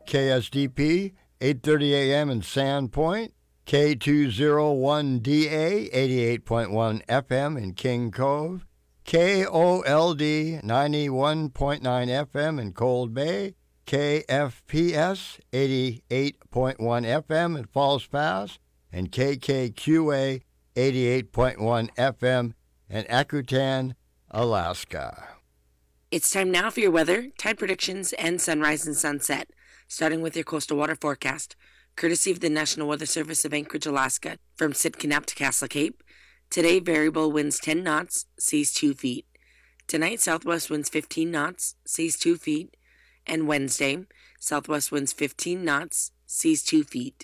KSDP, 8:30 a.m. in Sandpoint, K201DA, 88.1 FM in King Cove, KOLD, 91.9 FM in Cold Bay, KFPS, 88.1 FM in Falls Pass, and KKQA, 88.1 FM in Akutan, Alaska. It's time now for your weather, tide predictions, and sunrise and sunset, starting with your coastal water forecast, courtesy of the National Weather Service of Anchorage, Alaska, from Sitkanack to Castle Cape. Today, variable winds 10 knots, seas 2 feet. Tonight, southwest winds 15 knots, seas 2 feet. And Wednesday, southwest winds 15 knots, seas 2 feet.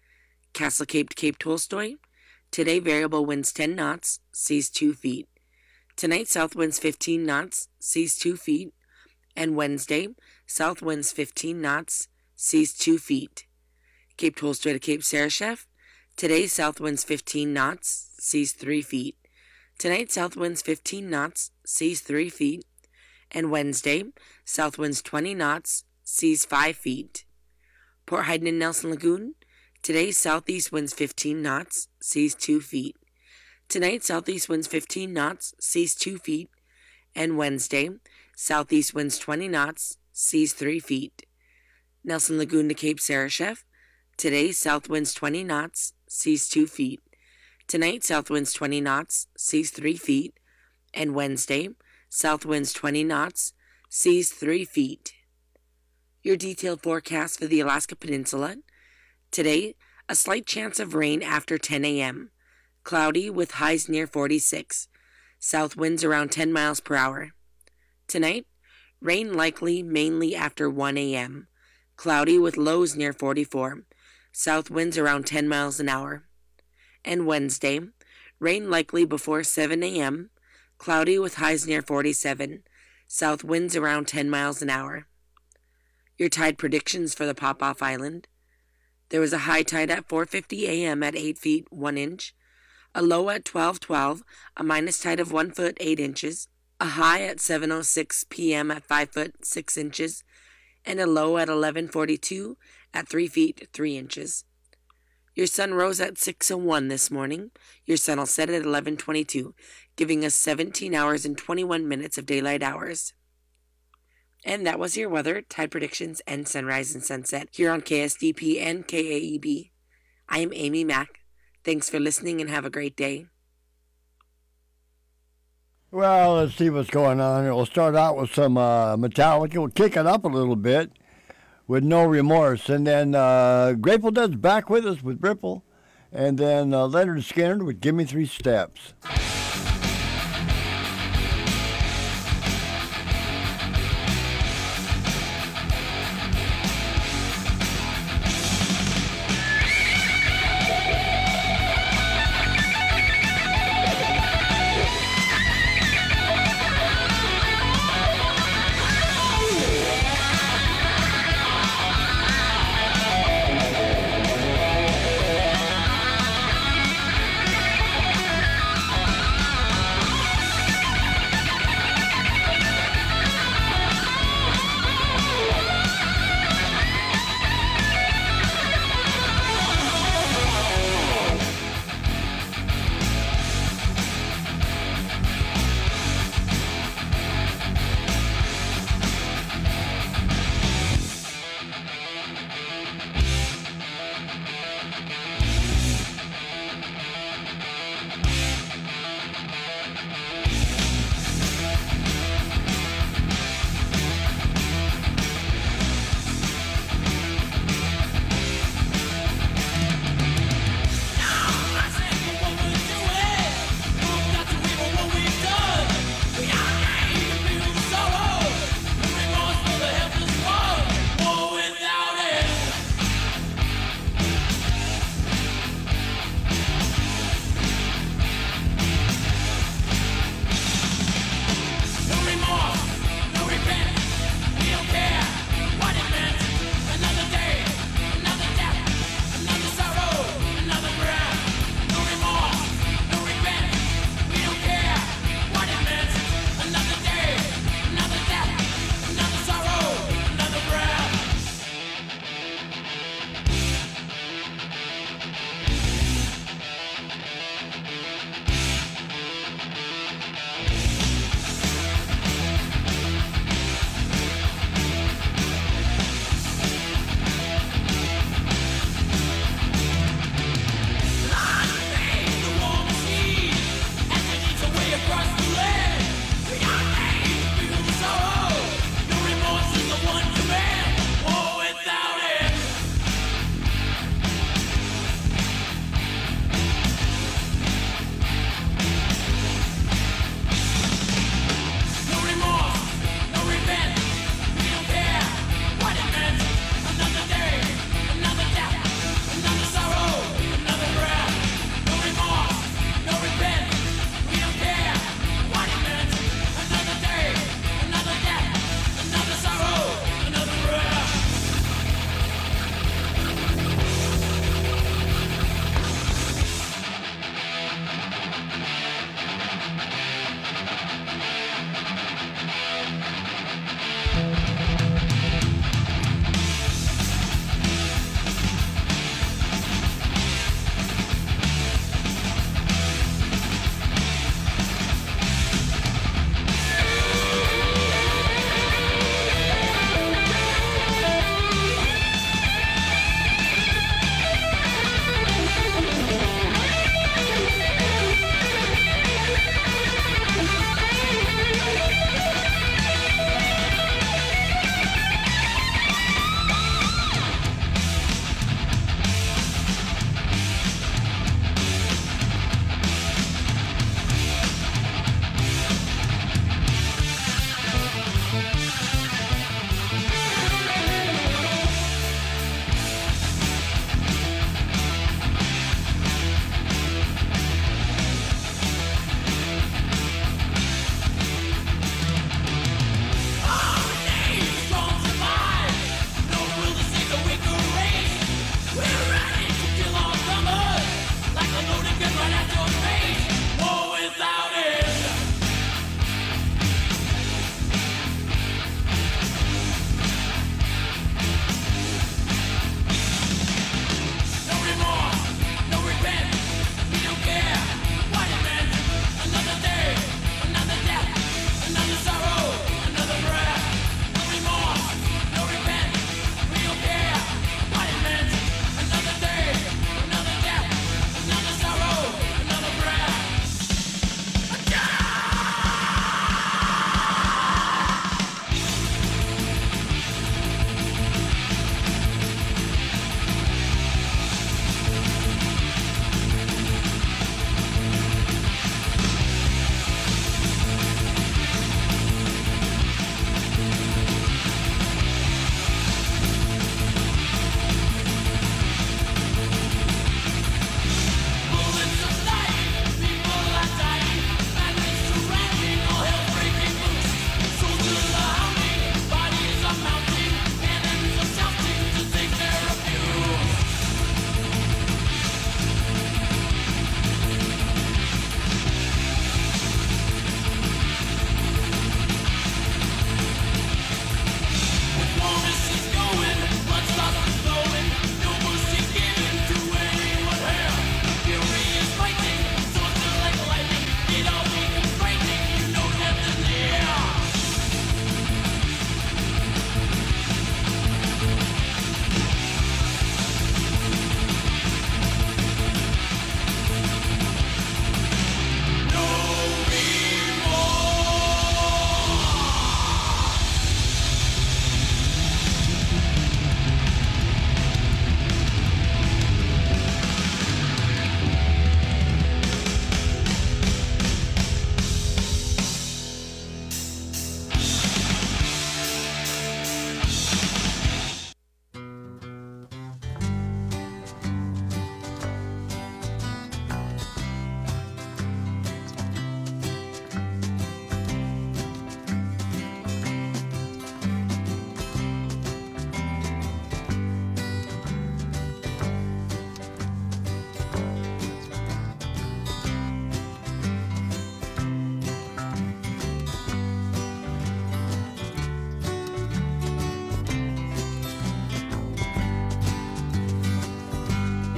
Castle Cape to Cape Tolstoy. Today, variable winds 10 knots, seas 2 feet. Tonight, south winds 15 knots, seas 2 feet. And Wednesday, south winds 15 knots, seas 2 feet. Cape Tolstoy to Cape Sarashef. Today, south winds 15 knots, seas 3 feet. Tonight, south winds 15 knots, seas 3 feet. And Wednesday, south winds 20 knots, seas 5 feet. Port Hayden and Nelson Lagoon. Today, southeast winds 15 knots, seas 2 feet. Tonight, southeast winds 15 knots, seas 2 feet. And Wednesday, southeast winds 20 knots, seas 3 feet. Nelson Lagoon to Cape Sarashef. Today, south winds 20 knots, seas 2 feet. Tonight, south winds 20 knots, seas 3 feet. And Wednesday, south winds 20 knots, seas 3 feet. Your detailed forecast for the Alaska Peninsula. Today, a slight chance of rain after 10 a.m. Cloudy with highs near 46. South winds around 10 miles per hour. Tonight, rain likely mainly after 1 a.m. Cloudy with lows near 44. South winds around 10 miles an hour. And Wednesday, rain likely before 7 a.m. Cloudy with highs near 47. South winds around 10 miles an hour. Your tide predictions for the Pop-Off Island. There was a high tide at 4:50 a.m. at 8 feet 1 inch. A low at 12:12, a minus tide of 1 foot 8 inches. A high at 7:06 p.m. at 5 foot 6 inches. And a low at 11:42 at 3 feet 3 inches. Your sun rose at 6:01 this morning. Your sun will set at 11:22, giving us 17 hours and 21 minutes of daylight hours. And that was your weather, tide predictions, and sunrise and sunset here on KSDP and KAEB. I am Amy Mack. Thanks for listening and have a great day. Well, let's see what's going on. We'll start out with some Metallica. We'll kick it up a little bit with No Remorse. And then Grateful Dead's back with us with Ripple. And then Leonard Skinner with Give Me 3 Steps.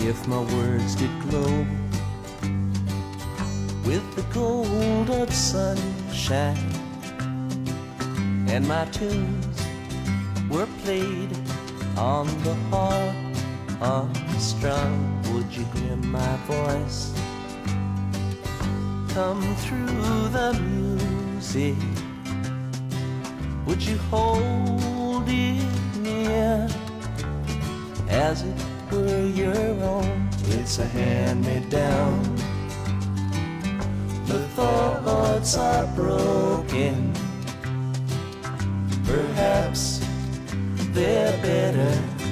if my words did glow with the gold of sunshine, and my tunes were played on the harp unstrung, would you hear my voice come through the music? Would you hold it near as it were your own? It's a hand-me-down. The thoughts are broken. Perhaps they're better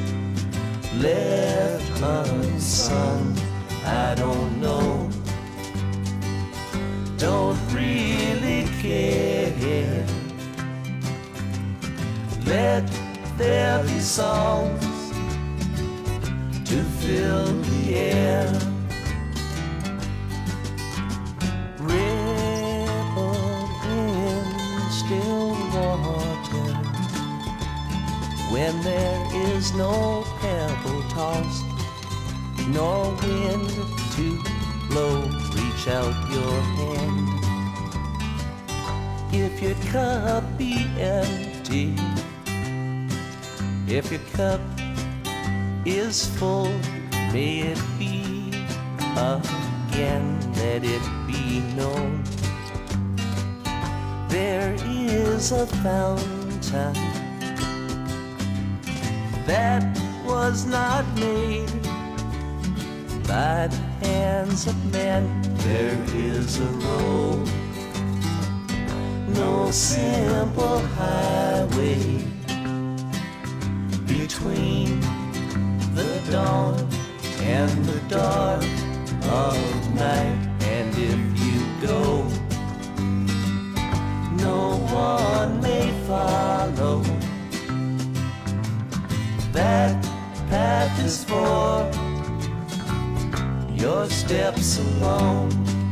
left unsung. I don't know. Don't really care. Let there be songs to fill the air. Ripple in still water when there is no pebble tossed, nor wind to blow. Reach out your hand. If your cup be empty, if your cup is full, may it be again, let it be known. There is a fountain that was not made by the hands of men. There is a road, no simple highway between the dawn and the dark of night. And if you go, no one may follow. That path is for your steps alone.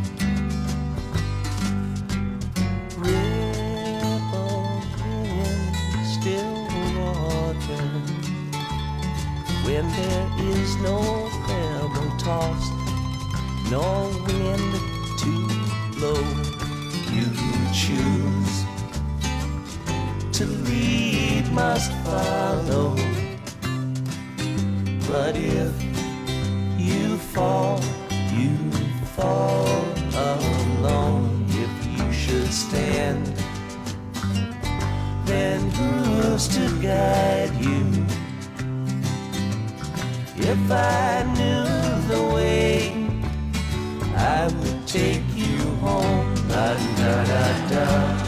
Ripple in still water when there is no pebble tossed, no wind to blow. You choose to lead, must follow. But if you fall alone. If you should stand, then who's to guide you? If I knew the way, I would take you home. La da da da,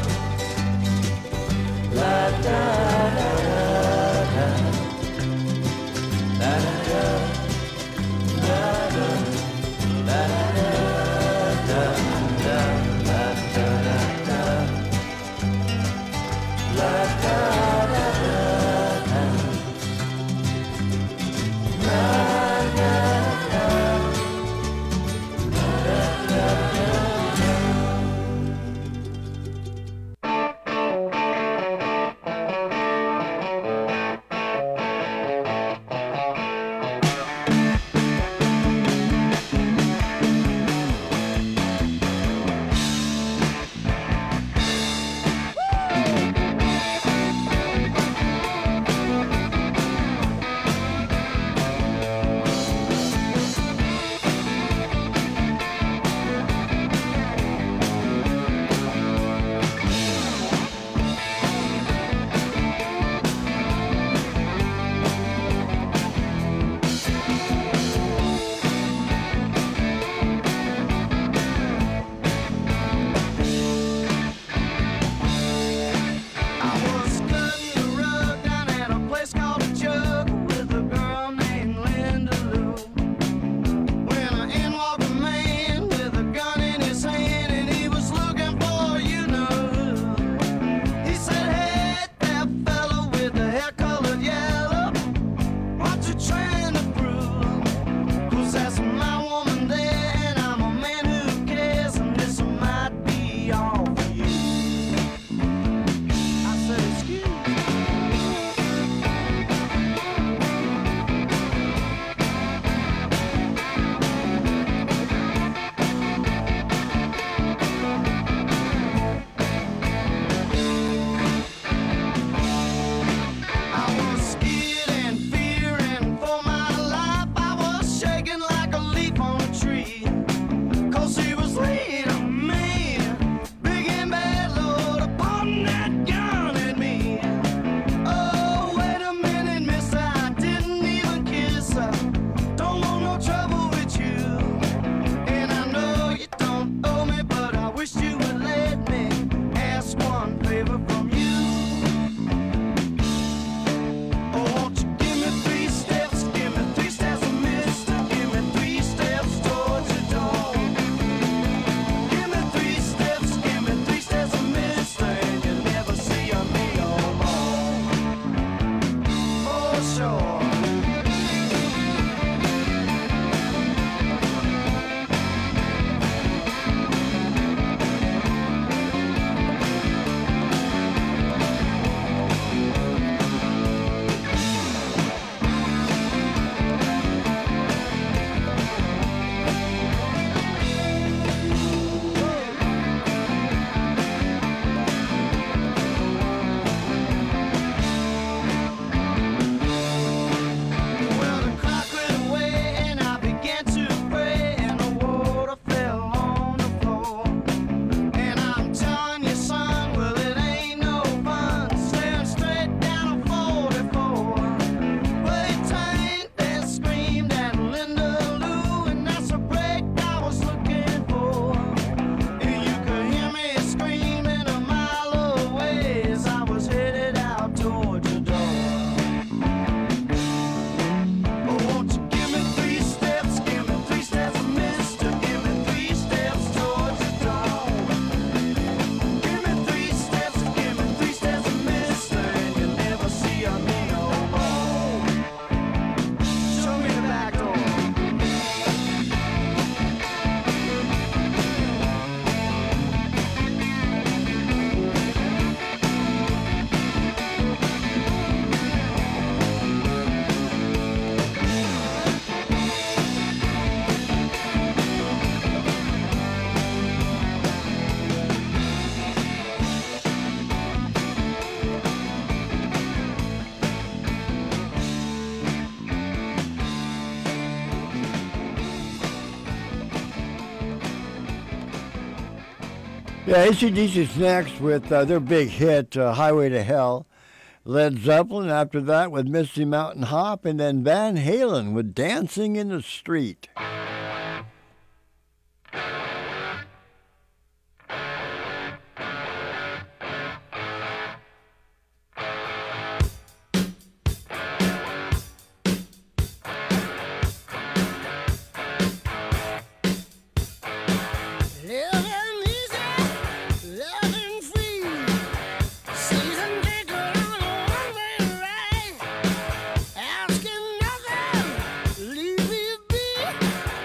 la da da da, la da da. Yeah, AC/DC's next with their big hit, Highway to Hell. Led Zeppelin after that with Misty Mountain Hop, and then Van Halen with Dancing in the Street. Asking nothing, leave me be.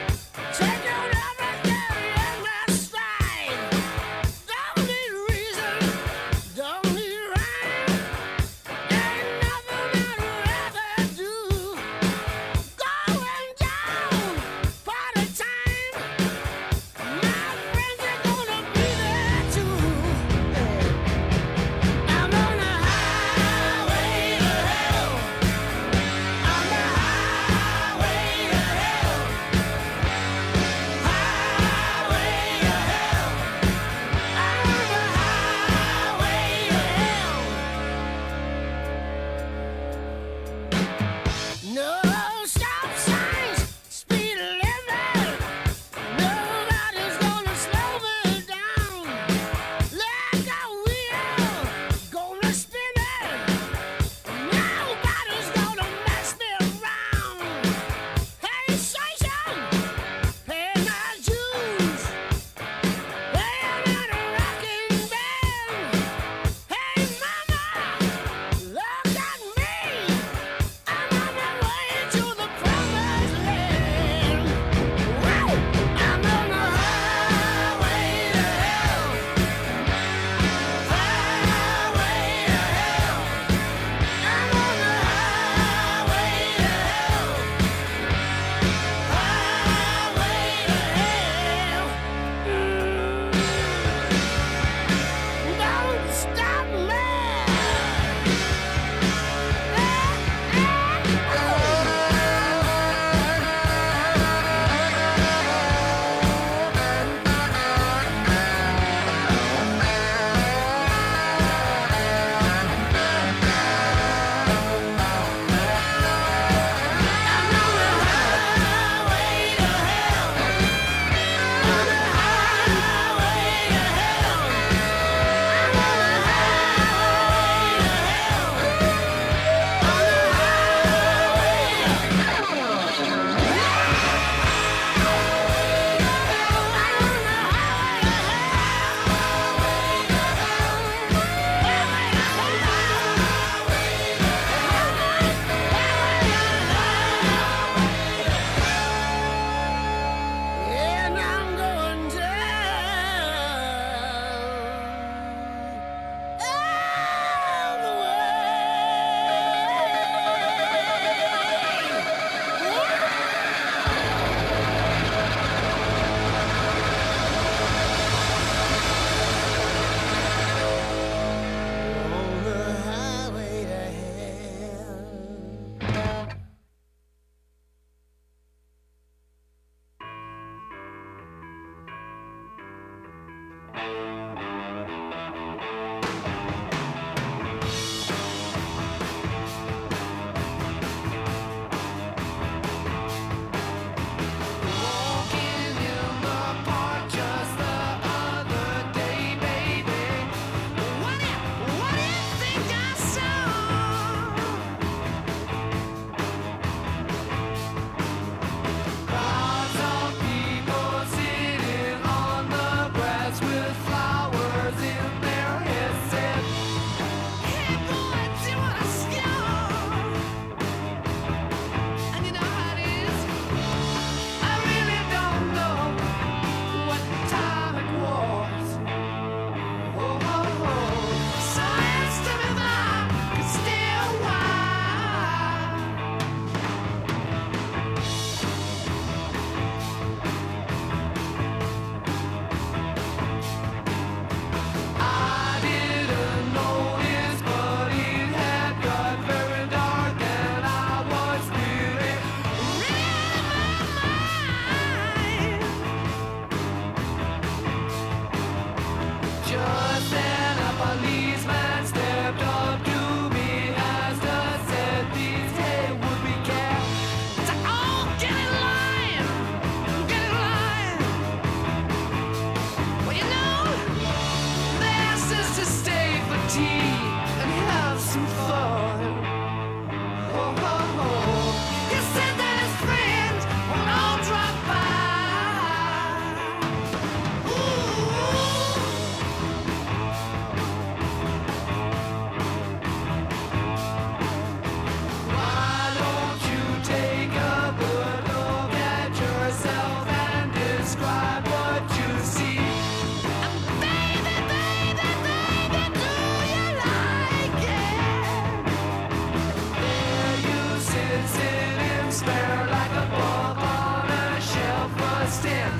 sparrow like a bob on a shelf rusting.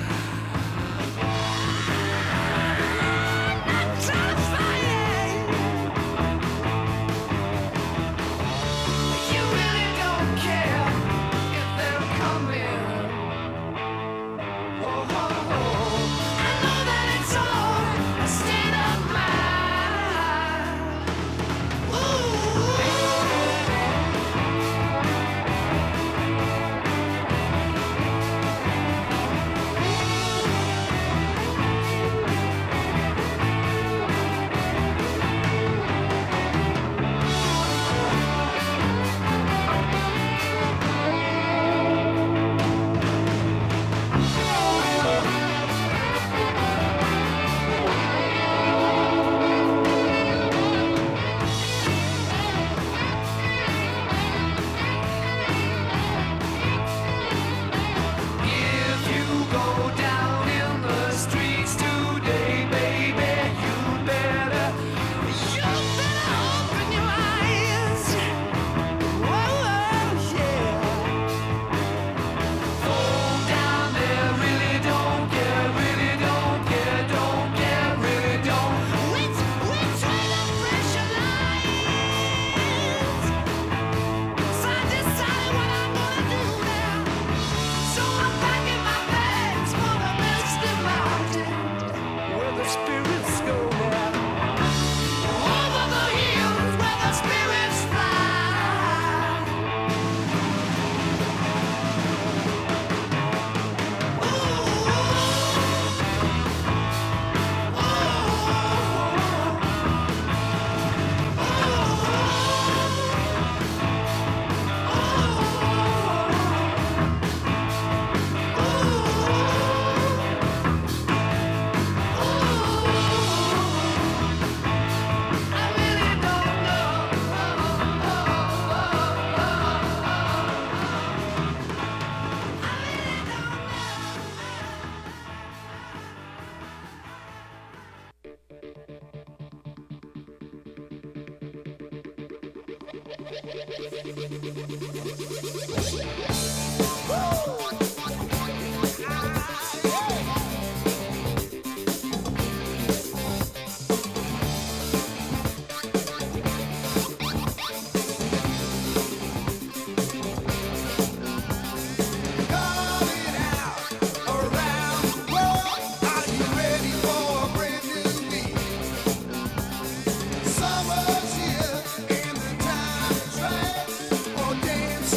Summer's here and the time is right for dancing.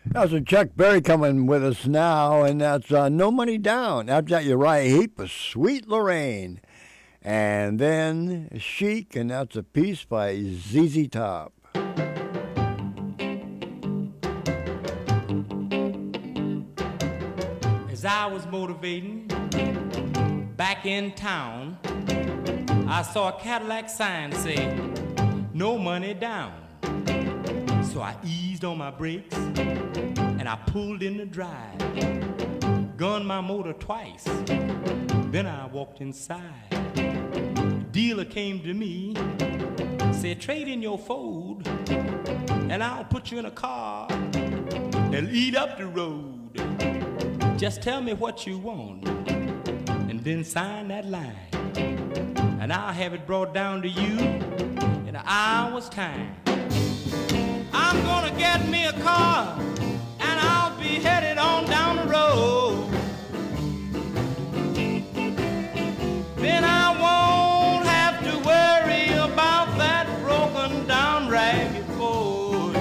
That's a Chuck Berry coming with us now, and that's No Money Down. After that, Uriah Heep with Sweet Lorraine. And then Chic, and that's a piece by ZZ Top. As I was motivating back in town, I saw a Cadillac sign say, no money down. So I eased on my brakes and I pulled in the drive, gunned my motor twice, then I walked inside. The dealer came to me, said, trade in your Ford and I'll put you in a car and lead up the road. Just tell me what you want and then sign that line, and I'll have it brought down to you in an hour's time. I'm gonna get me a car and I'll be headed on down the road. Then I won't have to worry about that broken down ragged Ford.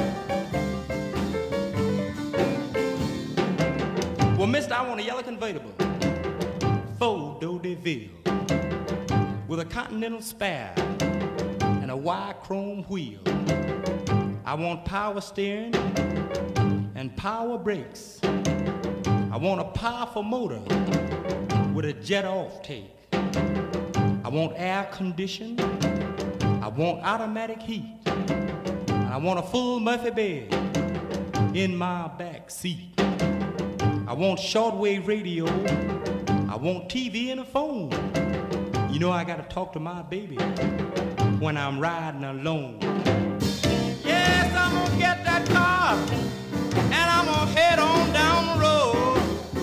Well, mister, I want a yellow convertible, Ford D'Odeville, with a Continental spare and a wire chrome wheel. I want power steering and power brakes. I want a powerful motor with a jet off take. I want air condition. I want automatic heat. And I want a full Murphy bed in my back seat. I want shortwave radio. I want TV and a phone. You know I gotta talk to my baby when I'm riding alone. Yes, I'm gonna get that car and I'm gonna head on down the road.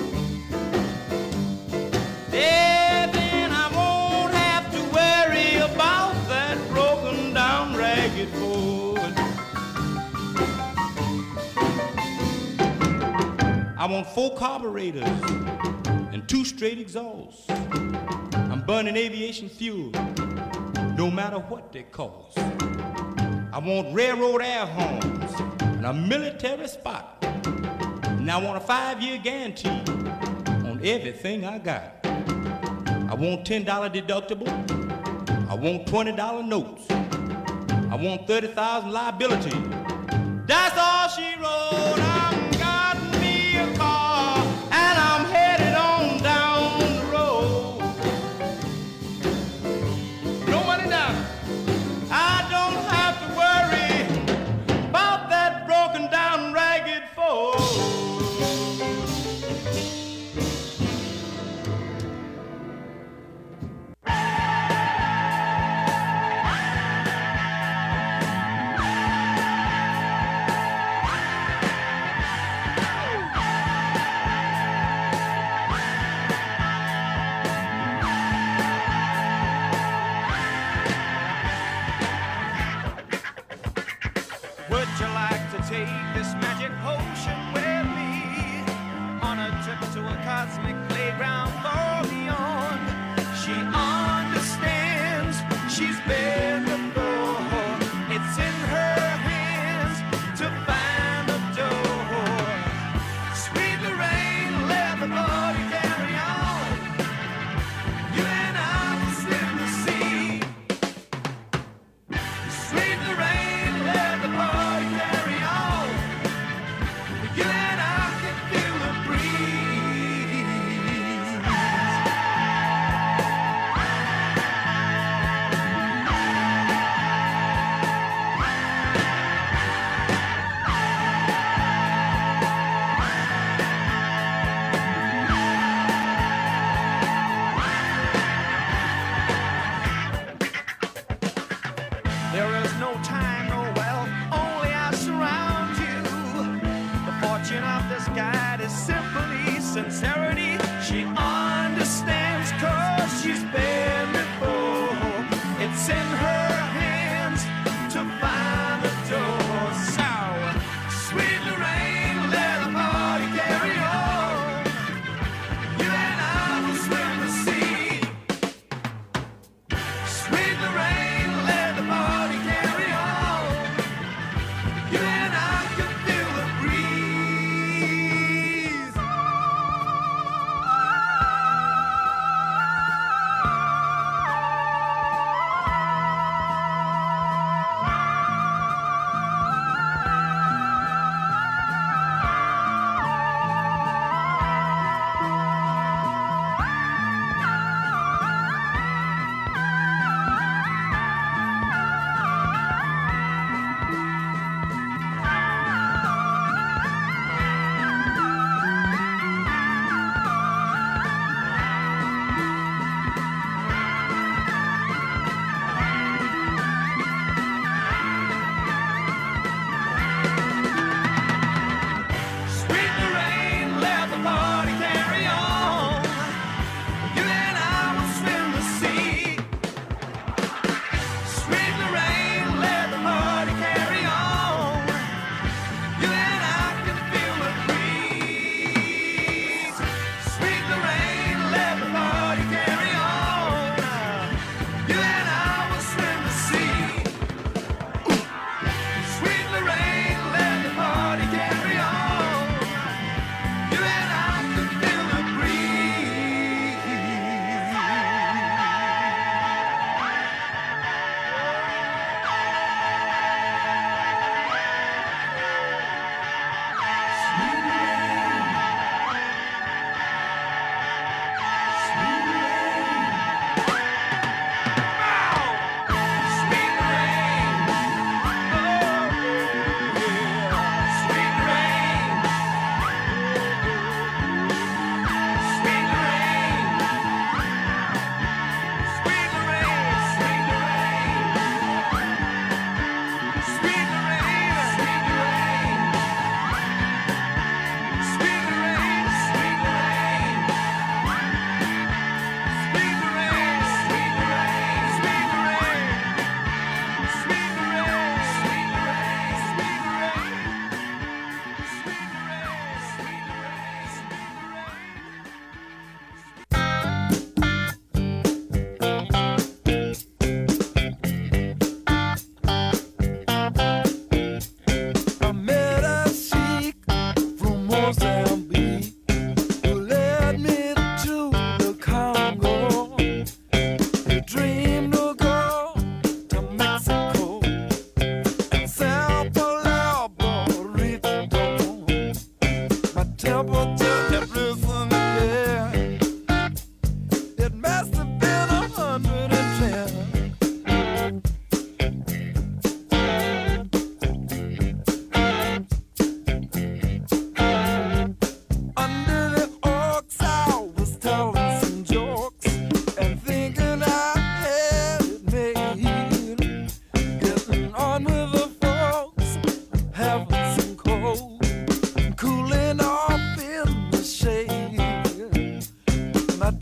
Yeah, then I won't have to worry about that broken down ragged Ford. I want 4 carburetors and 2 straight exhausts. I'm burning aviation fuel, no matter what they cost. I want railroad air horns and a military spot. And I want a 5-year guarantee on everything I got. I want $10 deductible. I want $20 notes. I want 30,000 liability. That's all she wrote. I'm got me a car and I'm headed on down the road. No money down. I don't have to worry about that broken down ragged Ford. Would you like to take this magic potion with me on a trip to a cosmic playground far beyond? She understands, she's been before. It's in her hands to find the door. Sweet Lorraine, let the party carry on. You and I will slim the sea. Sweet Lorraine, let the party carry on. You and I can feel the breeze. There is no time, no wealth, only I surround you. The fortune of this guide is simply sincerity. She understands 'cause she's been before. It's in her hands to find the door. So, sweet Lorraine, let the party carry on. You and I will swim the sea. Sweet Lorraine, let the party carry on. You and I can feel the breeze.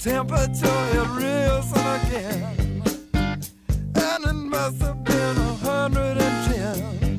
temperature had risen again, and it must have been 110.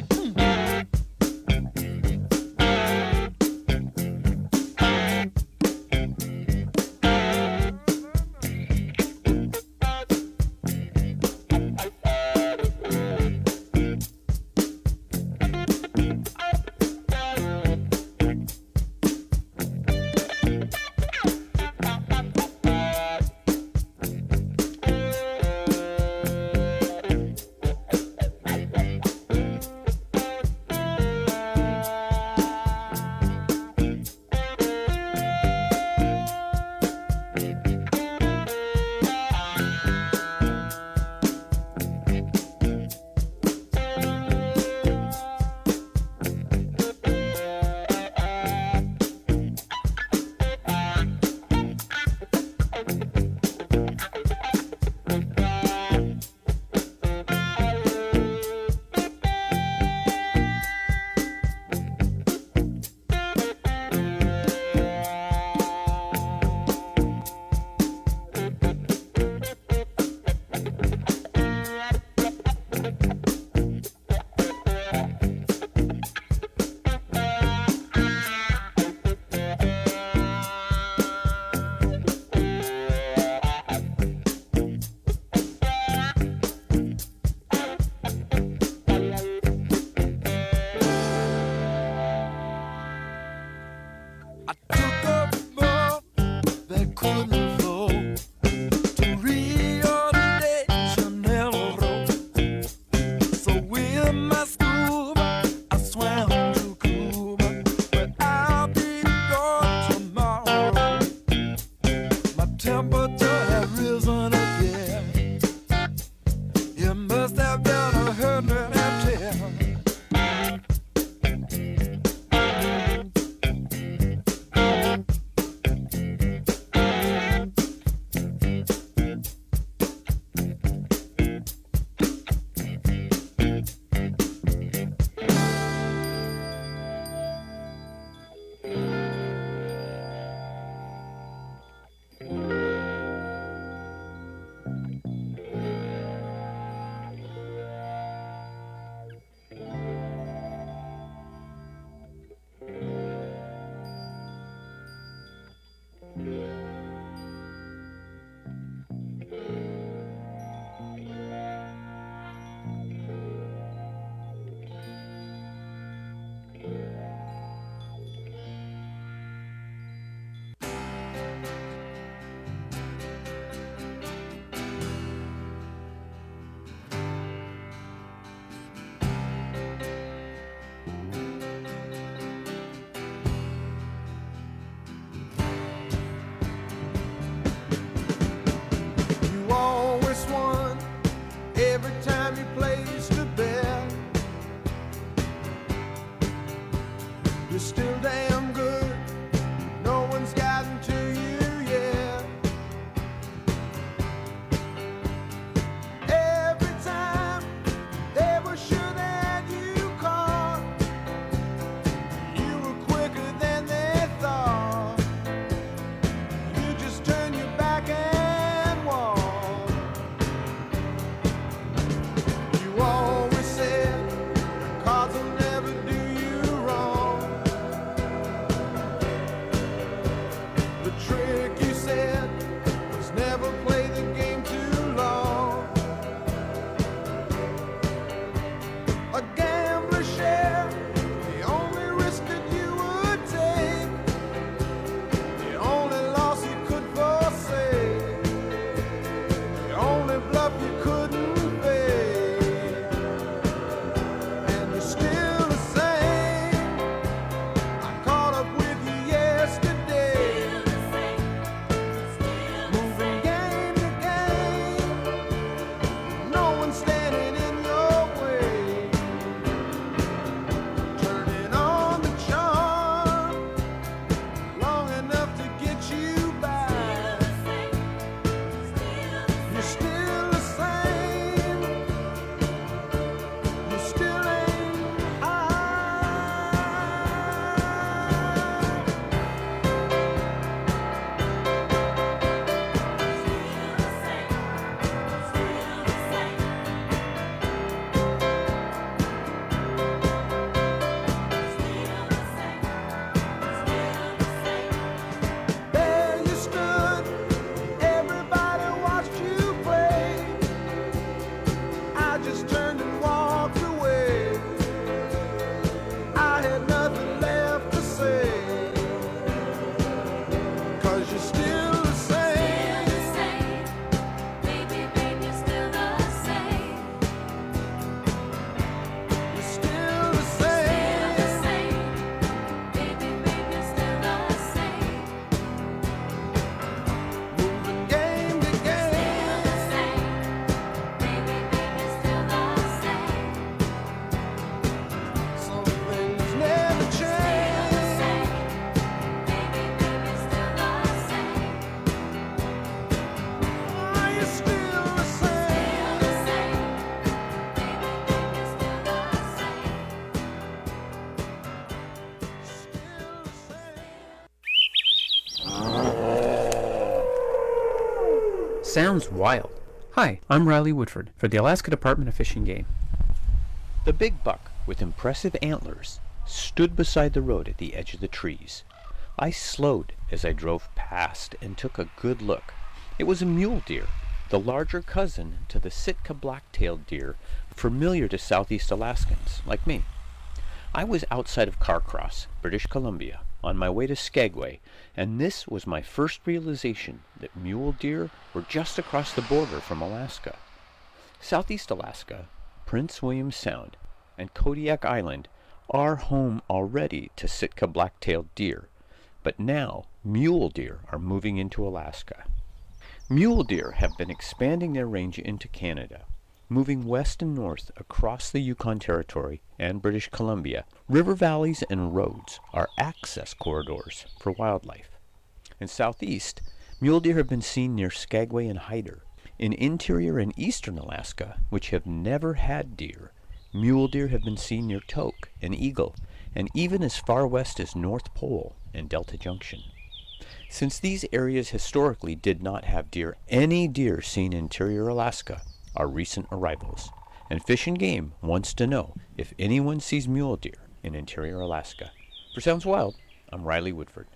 sounds wild. Hi, I'm Riley Woodford for the Alaska Department of Fish and Game. The big buck, with impressive antlers, stood beside the road at the edge of the trees. I slowed as I drove past and took a good look. It was a mule deer, the larger cousin to the Sitka black-tailed deer, familiar to Southeast Alaskans like me. I was outside of Carcross, British Columbia, on my way to Skagway, and this was my first realization that mule deer were just across the border from Alaska. Southeast Alaska, Prince William Sound, and Kodiak Island are home already to Sitka black-tailed deer, but now mule deer are moving into Alaska. Mule deer have been expanding their range into Canada, moving west and north across the Yukon Territory and British Columbia. River valleys and roads are access corridors for wildlife. In southeast, mule deer have been seen near Skagway and Hyder. In interior and eastern Alaska, which have never had deer, mule deer have been seen near Tok and Eagle, and even as far west as North Pole and Delta Junction. Since these areas historically did not have deer, any deer seen in interior Alaska are recent arrivals, and Fish and Game wants to know if anyone sees mule deer in interior Alaska. For Sounds Wild, I'm Riley Woodford.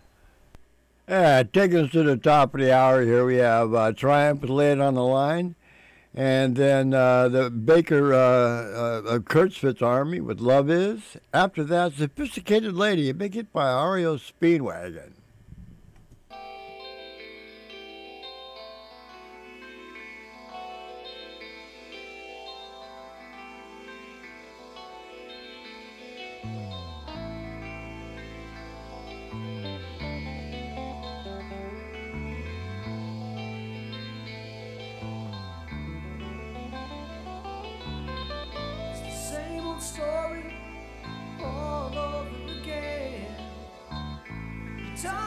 Taking us to the top of the hour here, we have Triumph Lid on the line, and then the Baker Kurtzfitz Army with Love Is. After that, Sophisticated Lady, a big hit by REO Speedwagon. Story all over again. You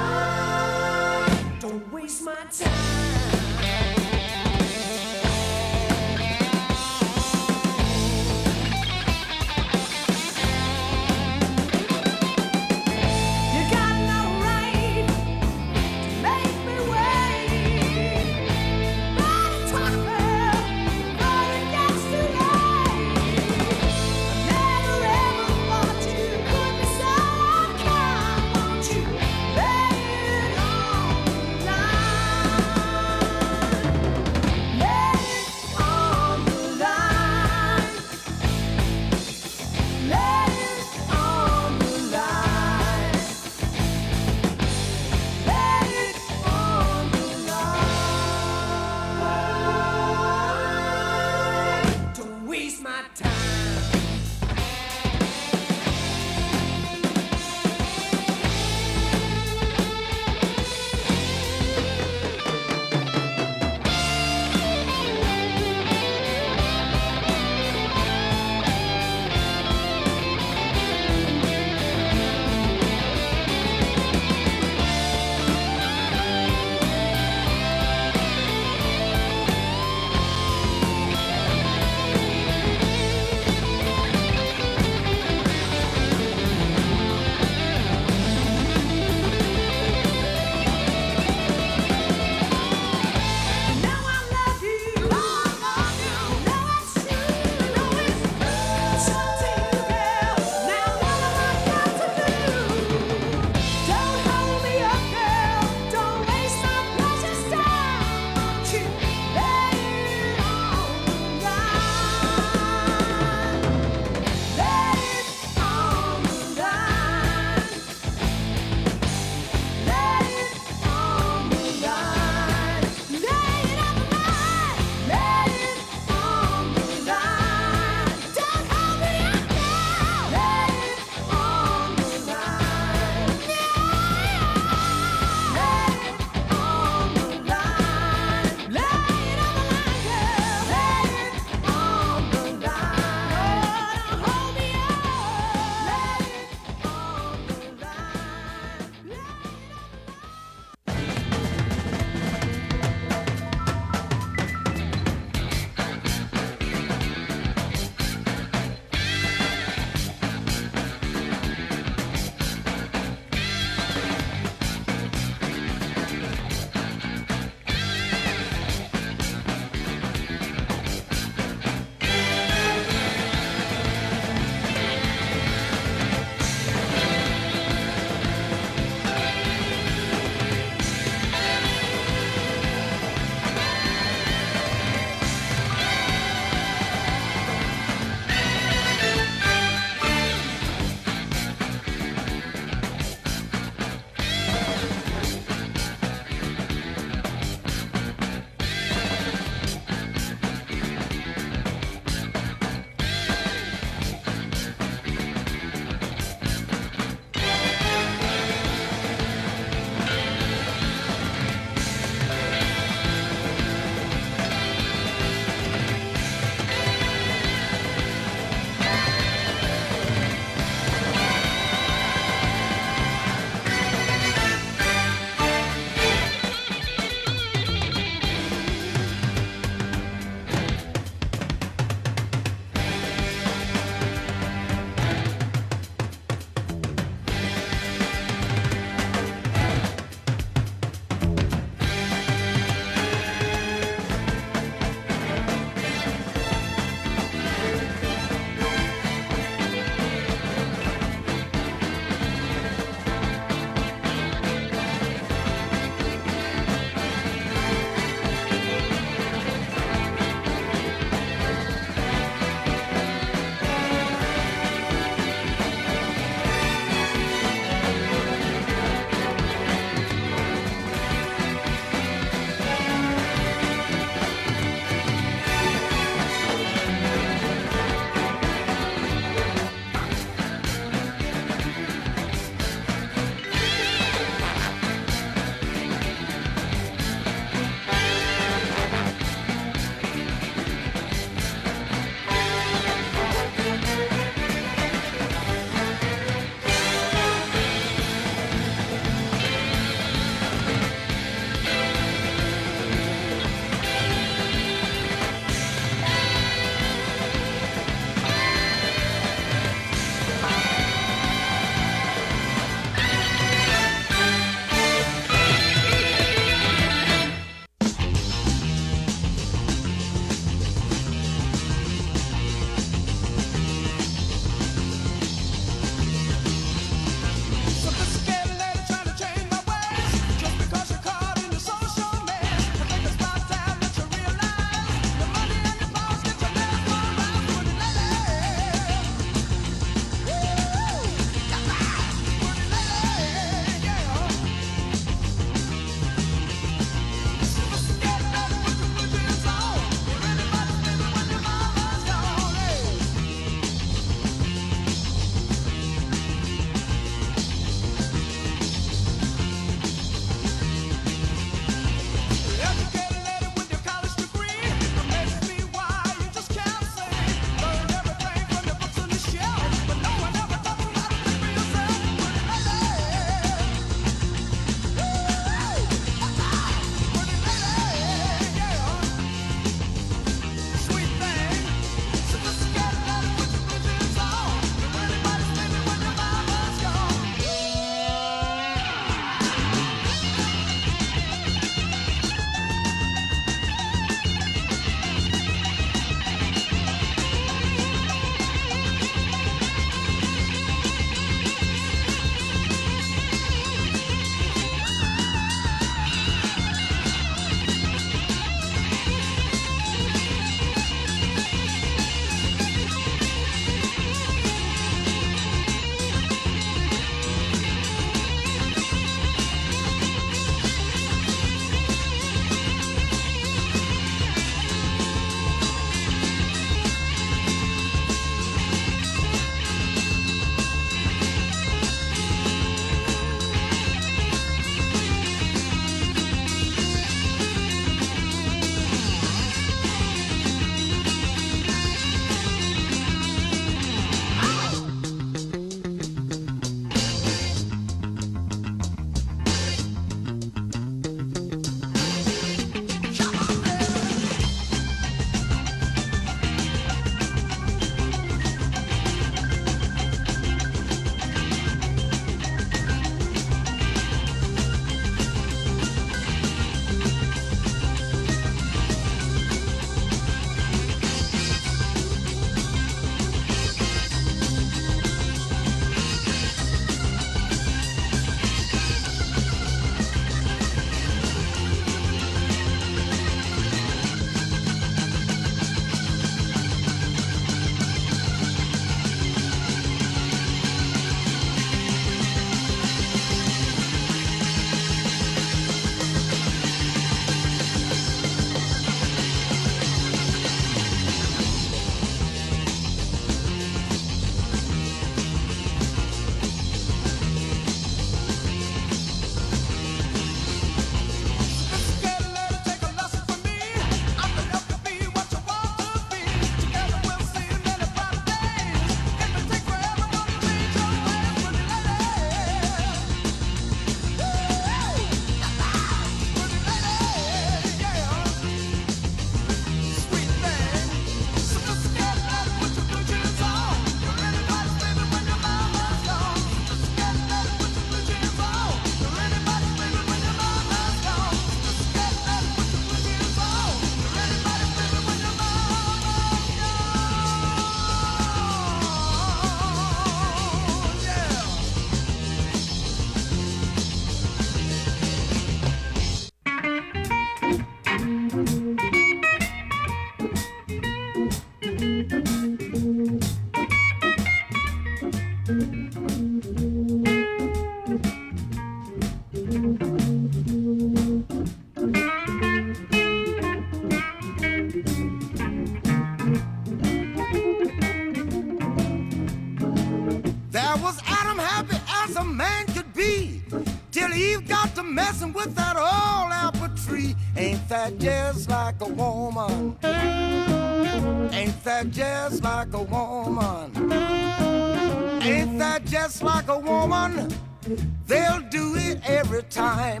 There was Adam happy as a man could be, till Eve got to messing with that old apple tree. Ain't that just like a woman? Ain't that just like a woman? Ain't that just like a woman? They'll do it every time.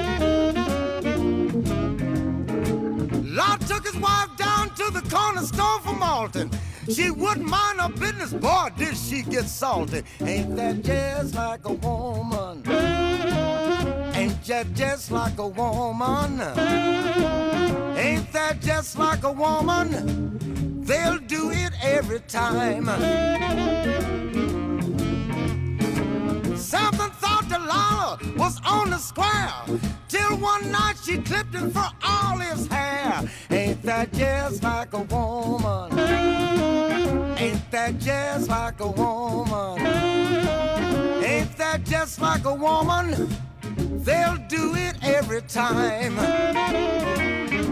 Lot took his wife down to the corner store for malting. She wouldn't mind her business, boy, did she get salty. Ain't that just like a woman? Ain't that just like a woman? Ain't that just like a woman? They'll do it every time. Something thought Delilah was on the square, till one night she clipped him for all his hair. Ain't that just like a woman? Ain't that just like a woman? Ain't that just like a woman? They'll do it every time.